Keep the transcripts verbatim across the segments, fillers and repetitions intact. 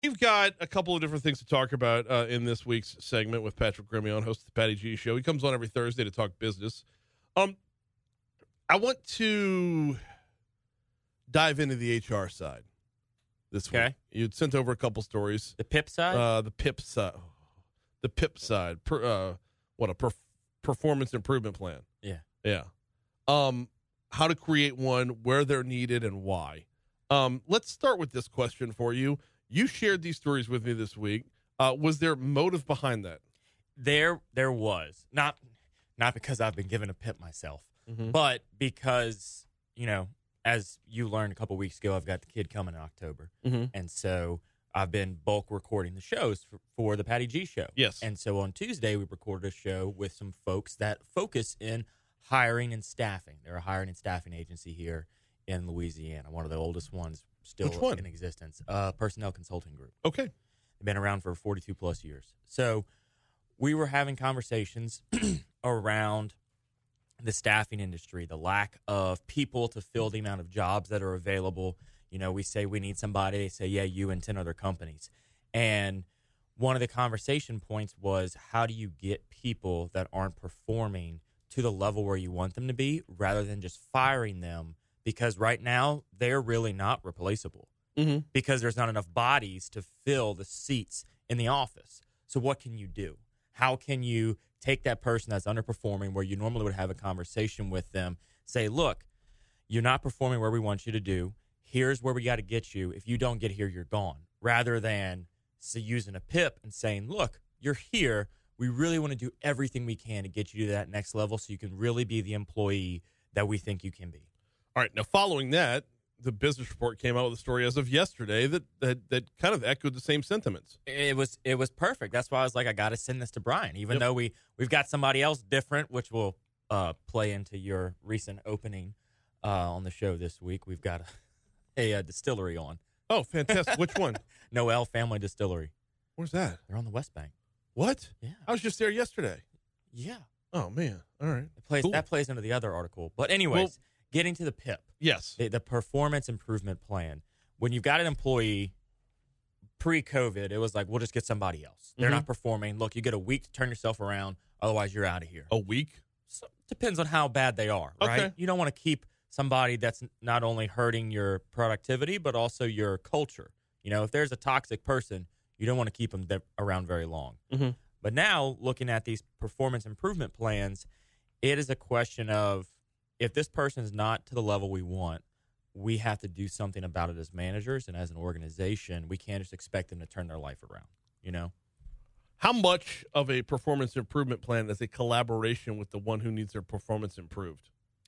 We've got a couple of different things to talk about uh, in this week's segment with Patrick Grimion, host of the Patty G Show. He comes on every Thursday to talk business. Um, I want to dive into the H R side this Okay. week. You'd sent over a couple stories. The P I P side? Uh, the P I P side. The P I P side. Per, uh, what, a perf- performance improvement plan. yeah. Yeah. Um, how to create one, where they're needed, and why. Um, let's start with this question for you. You shared these stories with me this week. Uh, was there motive behind that? There there was. Not not because I've been given a P I P myself, Mm-hmm. but because, you know, as you learned a couple weeks ago, I've got the kid coming in October. Mm-hmm. And so I've been bulk recording the shows for, for the Patty G Show. Yes. And so on Tuesday, we recorded a show with some folks that focus in hiring and staffing. They're a hiring and staffing agency here in Louisiana, one of the oldest ones still Which one? in existence. Uh, Personnel Consulting Group. Okay. They've been around for forty-two plus years. So we were having conversations around the staffing industry, the lack of people to fill the amount of jobs that are available. You know, we say we need somebody. They say, yeah, you and ten other companies. And one of the conversation points was, how do you get people that aren't performing to the level where you want them to be rather than just firing them? Because right now, they're really not replaceable Mm-hmm. because there's not enough bodies to fill the seats in the office. So what can you do? How can you take that person that's underperforming where you normally would have a conversation with them, say, look, you're not performing where we want you to do. Here's where we got to get you. If you don't get here, you're gone. Rather than say, using a P I P and saying, look, you're here. We really want to do everything we can to get you to that next level so you can really be the employee that we think you can be. All right. Now, following that, the business report came out with a story as of yesterday that that, that kind of echoed the same sentiments. It was it was perfect. That's why I was like, I got to send this to Brian, even Yep. though we we've got somebody else different, which will uh, play into your recent opening uh, on the show this week. We've got a, a, a distillery on Oh, fantastic. Which one? Noel Family Distillery. Where's that? They're on the West Bank. What? Yeah, I was just there yesterday. yeah. Oh, man. All right. It plays Cool. that plays into the other article. But anyways, Well- getting to the P I P. Yes. The, the performance improvement plan. When you've got an employee pre-COVID, it was like, we'll just get somebody else. They're Mhm. not performing. Look, you get a week to turn yourself around. Otherwise, you're out of here. A week? So, depends on how bad they are, right? Okay. You don't want to keep somebody that's not only hurting your productivity, but also your culture. You know, if there's a toxic person, you don't want to keep them th- around very long. Mhm. But now, looking at these performance improvement plans, it is a question of, if this person is not to the level we want, we have to do something about it as managers and as an organization. We can't just expect them to turn their life around, you know? How much of a performance improvement plan is a collaboration with the one who needs their performance improved?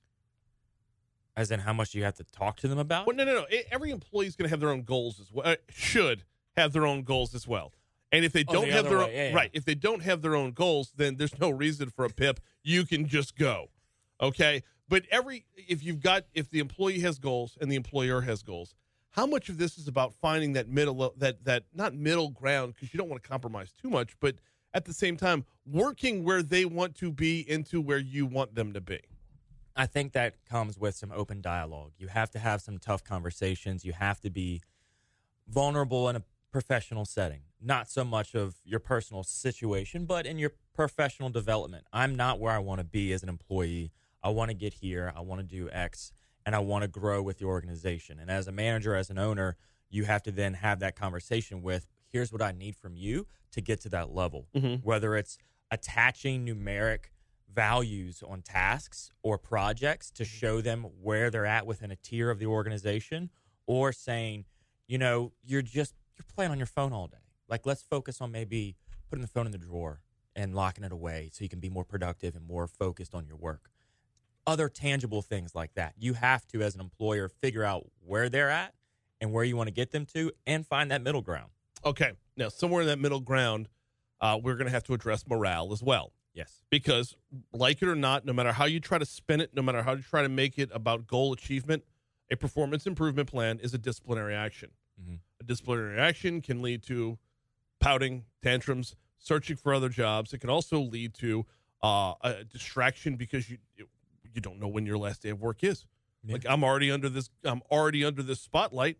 As in how much you have to talk to them about? Well, no, no, no. E- Every employee is going to have their own goals as well. Uh, should have their own goals as well. And if they Oh, don't the have other their way. own, Yeah, yeah. right, if they don't have their own goals, then there's no reason for a P I P. You can just go. Okay? But every if you've got if the employee has goals and the employer has goals, how much of this is about finding that middle that that not middle ground, because you don't want to compromise too much, but at the same time working where they want to be into where you want them to be? I think that comes with some open dialogue. You have to have some tough conversations. You have to be vulnerable in a professional setting, not so much of your personal situation, but in your professional development. I'm not where I want to be as an employee. I want to get here. I want to do X, and I want to grow with the organization. And as a manager, as an owner, you have to then have that conversation with, here's what I need from you to get to that level, Mm-hmm. whether it's attaching numeric values on tasks or projects to show them where they're at within a tier of the organization, or saying, you know, you're just you're playing on your phone all day. Like, let's focus on maybe putting the phone in the drawer and locking it away so you can be more productive and more focused on your work. Other tangible things like that. You have to, as an employer, figure out where they're at and where you want to get them to and find that middle ground. Okay. Now, somewhere in that middle ground, uh, we're going to have to address morale as well. Yes. Because, like it or not, no matter how you try to spin it, no matter how you try to make it about goal achievement, a performance improvement plan is a disciplinary action. Mm-hmm. A disciplinary action can lead to pouting, tantrums, searching for other jobs. It can also lead to uh, a distraction because you you don't know when your last day of work is. Yeah. Like, I'm already under this. I'm already under this spotlight.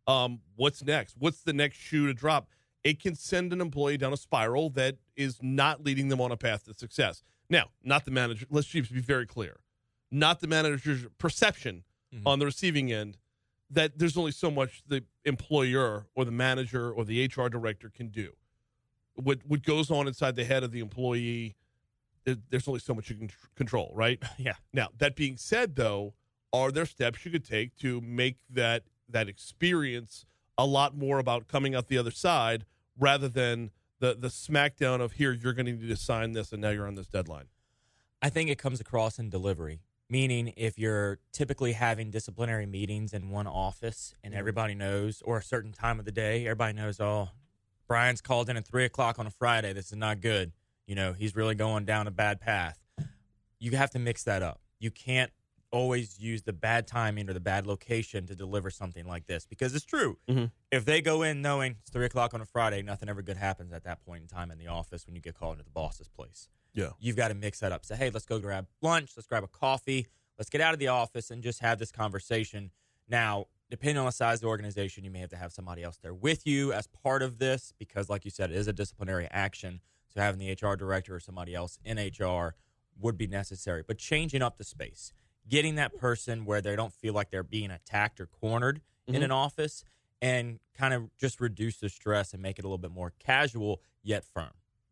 Um, what's next? What's the next shoe to drop? It can send an employee down a spiral that is not leading them on a path to success. Now, not the manager. Let's just be very clear. Not the manager's perception mm-hmm. on the receiving end that there's only so much the employer or the manager or the H R director can do. What what goes on inside the head of the employee, there, there's only so much you can tr- control, right? Yeah. Now, that being said, though, are there steps you could take to make that that experience a lot more about coming out the other side rather than the the smackdown of, here, you're going to need to sign this and now you're on this deadline? I think it comes across in delivery, meaning if you're typically having disciplinary meetings in one office and everybody knows, or a certain time of the day, everybody knows, oh, Brian's called in at three o'clock on a Friday. This is not good. You know, he's really going down a bad path. You have to mix that up. You can't always use the bad timing or the bad location to deliver something like this, because it's true. Mm-hmm. If they go in knowing it's three o'clock on a Friday, nothing ever good happens at that point in time in the office when you get called into the boss's place. Yeah. You've got to mix that up. Say, hey, let's go grab lunch. Let's grab a coffee. Let's get out of the office and just have this conversation. Now, depending on the size of the organization, you may have to have somebody else there with you as part of this because, like you said, it is a disciplinary action. So having the H R director or somebody else in H R would be necessary. But changing up the space, getting that person where they don't feel like they're being attacked or cornered mm-hmm. in an office, and kind of just reduce the stress and make it a little bit more casual yet firm.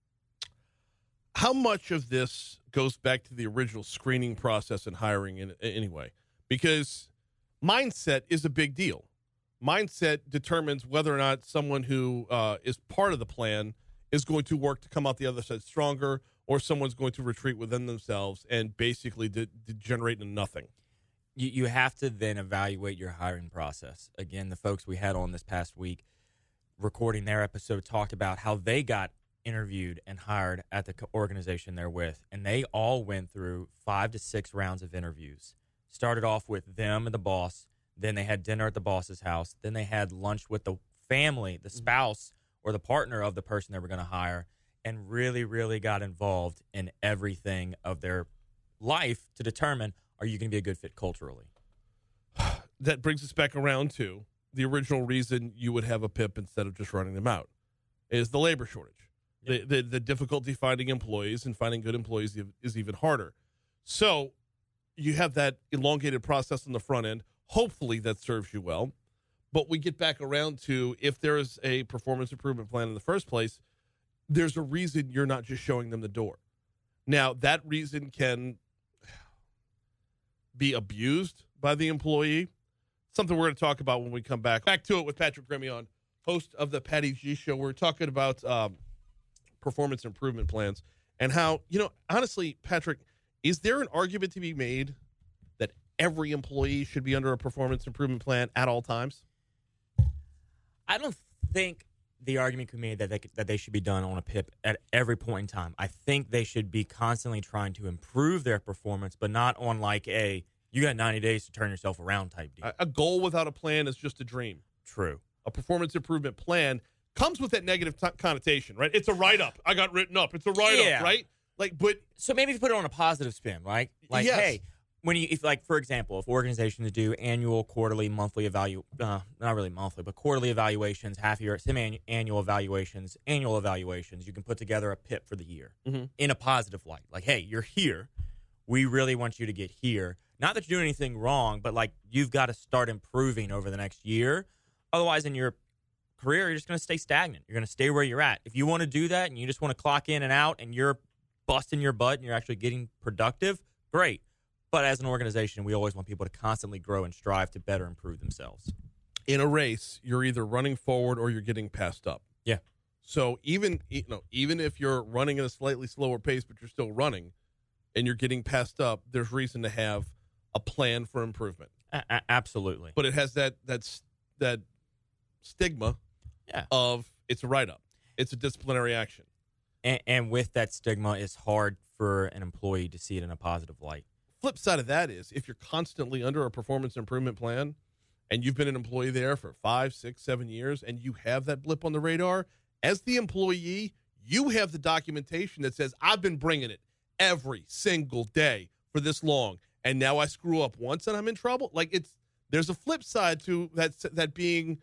How much of this goes back to the original screening process and hiring in, anyway? Because mindset is a big deal. Mindset determines whether or not someone who uh, is part of the plan is going to work to come out the other side stronger, or someone's going to retreat within themselves and basically de- degenerate into nothing. You, you have to then evaluate your hiring process. Again, the folks we had on this past week recording their episode talked about how they got interviewed and hired at the organization they're with, and they all went through five to six rounds of interviews. Started off with them and the boss, then they had dinner at the boss's house, then they had lunch with the family, the spouse, or the partner of the person they were going to hire, and really, really got involved in everything of their life to determine, are you going to be a good fit culturally? That brings us back around to the original reason you would have a P I P instead of just running them out, is the labor shortage. The, the the difficulty finding employees, and finding good employees is even harder. So you have that elongated process on the front end. Hopefully that serves you well. But we get back around to, if there is a performance improvement plan in the first place, there's a reason you're not just showing them the door. Now, that reason can be abused by the employee. Something we're going to talk about when we come back. Back to it with Patrick Grimion, host of the Patty G Show. We're talking about um, performance improvement plans and how, you know, honestly, Patrick, is there an argument to be made that every employee should be under a performance improvement plan at all times? I don't think the argument can be made that they, that they should be done on a P I P at every point in time. I think they should be constantly trying to improve their performance, but not on like a, you got ninety days to turn yourself around type deal. A, a goal without a plan is just a dream. True. A performance improvement plan comes with that negative t- connotation, right? It's a write-up. I got written up. It's a write-up, yeah. right? Like, but so maybe if you put it on a positive spin, right? Like, yes. hey, when you, if like, for example, if organizations do annual, quarterly, monthly evalu, uh, not really monthly, but quarterly evaluations, half year, semi-annual evaluations, annual evaluations, you can put together a P I P for the year mm-hmm. in a positive light. Like, hey, you're here. We really want you to get here. Not that you're doing anything wrong, but like, you've got to start improving over the next year. Otherwise, in your career, you're just going to stay stagnant. You're going to stay where you're at. If you want to do that and you just want to clock in and out and you're busting your butt and you're actually getting productive, great. But as an organization, we always want people to constantly grow and strive to better improve themselves. In a race, you're either running forward or you're getting passed up. Yeah. So even you know, even if you're running at a slightly slower pace, but you're still running and you're getting passed up, there's reason to have a plan for improvement. A- a- absolutely. But it has that that's that stigma yeah. of it's a write-up. It's a disciplinary action. And, and with that stigma, it's hard for an employee to see it in a positive light. Flip side of that is, if you're constantly under a performance improvement plan and you've been an employee there for five, six, seven years and you have that blip on the radar, as the employee, you have the documentation that says, I've been bringing it every single day for this long, and now I screw up once and I'm in trouble. Like, it's there's a flip side to that that being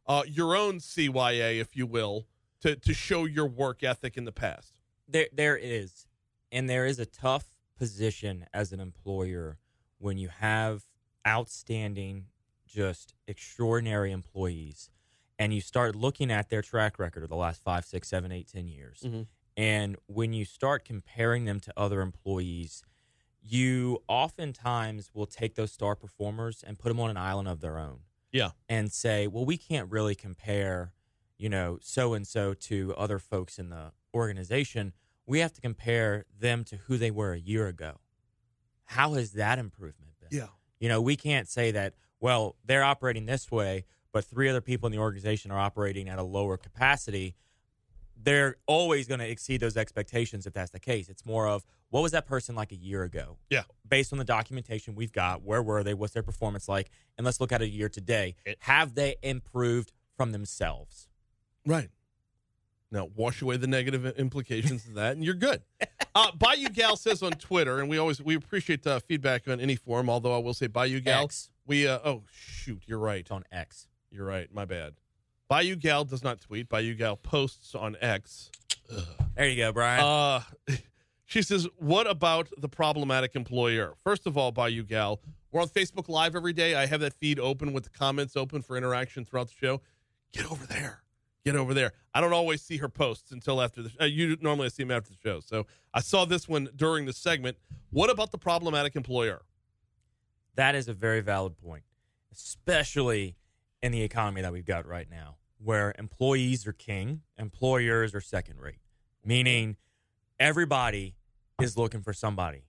uh, your own C Y A, if you will, to, to show your work ethic in the past? There, there is. And there is a tough position as an employer when you have outstanding, just extraordinary employees, and you start looking at their track record of the last five, six, seven, eight, ten years. Mm-hmm. And when you start comparing them to other employees, you oftentimes will take those star performers and put them on an island of their own. Yeah. And say, well, we can't really compare, you know, so-and-so to other folks in the organization. We have to compare them to who they were a year ago. How has that improvement been? Yeah. You know, we can't say that, well, they're operating this way, but three other people in the organization are operating at a lower capacity. They're always going to exceed those expectations if that's the case. It's more of, what was that person like a year ago? Yeah. Based on the documentation we've got, where were they? What's their performance like? And let's look at a year today. It, Have they improved from themselves? Right. Now, wash away the negative implications of that, and you're good. Uh, Bayou Gal says on Twitter, and we always we appreciate uh, feedback on any form, although I will say Bayou Gal. X. We, uh, oh, shoot, you're right. It's on X. You're right. My bad. Bayou Gal does not tweet. Bayou Gal posts on X. Ugh. There you go, Brian. Uh, she says, what about the problematic employer? First of all, Bayou Gal, we're on Facebook Live every day. I have that feed open with the comments open for interaction throughout the show. Get over there. Get over there. I don't always see her posts until after the uh, you normally see them after the show. So I saw this one during the segment. What about the problematic employer? That is a very valid point, especially in the economy that we've got right now, where employees are king, employers are second rate, meaning everybody is looking for somebody.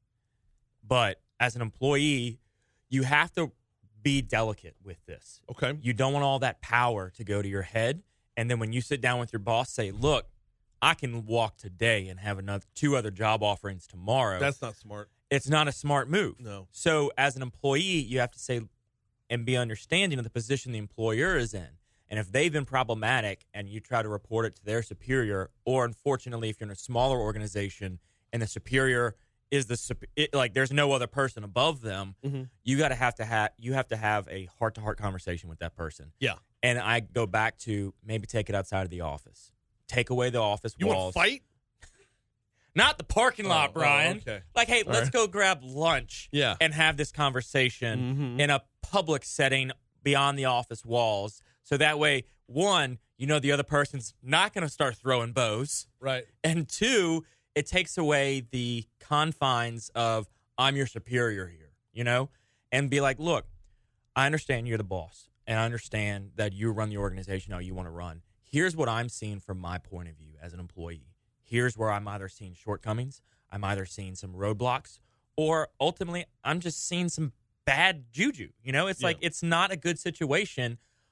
But as an employee, you have to be delicate with this. Okay. You don't want all that power to go to your head. And then when you sit down with your boss, say, look, I can walk today and have another two other job offerings tomorrow. That's not smart. It's not a smart move. No. So as an employee, you have to say and be understanding of the position the employer is in. And if they've been problematic and you try to report it to their superior, or unfortunately, if you're in a smaller organization and the superior is the it, like there's no other person above them, mm-hmm. you got to have to have you have to have a heart to heart conversation with that person. Yeah. And I go back to maybe take it outside of the office. Take away the office you walls. You want to fight? Not the parking lot, oh, Brian. Oh, okay. Like, hey, All let's right. go grab lunch yeah. and have this conversation mm-hmm. in a public setting beyond the office walls. So that way, one, you know the other person's not going to start throwing bows. Right. And two, it takes away the confines of I'm your superior here, you know? And be like, look, I understand you're the boss. And I understand that you run the organization how you want to run. Here's what I'm seeing from my point of view as an employee. Here's where I'm either seeing shortcomings, I'm either seeing some roadblocks, or ultimately I'm just seeing some bad juju. You know, it's yeah. like it's not a good situation.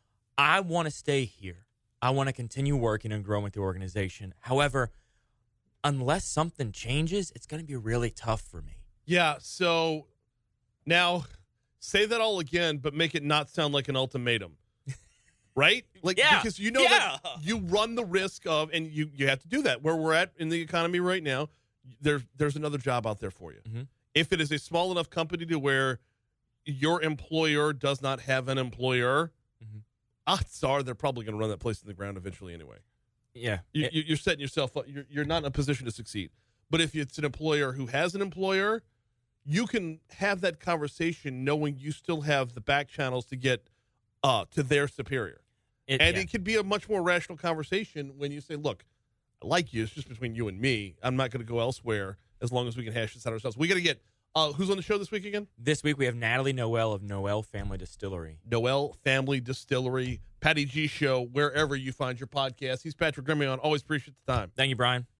I want to stay here. I want to continue working and growing with the organization. However, unless something changes, it's going to be really tough for me. Yeah, so now say that all again, but make it not sound like an ultimatum. Right? Like, yeah. because you know yeah. that you run the risk of, and you, you have to do that. Where we're at in the economy right now, there's there's another job out there for you. Mm-hmm. If it is a small enough company to where your employer does not have an employer, mm-hmm. odds are they're probably going to run that place in the ground eventually anyway. Yeah. You, it, you're setting yourself up. You're, you're not in a position to succeed. But if it's an employer who has an employer, you can have that conversation knowing you still have the back channels to get uh, to their superior. It, and yeah. it could be a much more rational conversation when you say, look, I like you. It's just between you and me. I'm not going to go elsewhere as long as we can hash this out ourselves. We got to get uh, who's on the show this week again? This week we have Natalie Noel of Noel Family Distillery. Noel Family Distillery, Patty G Show, wherever you find your podcast. He's Patrick Grimion. Always appreciate the time. Thank you, Brian.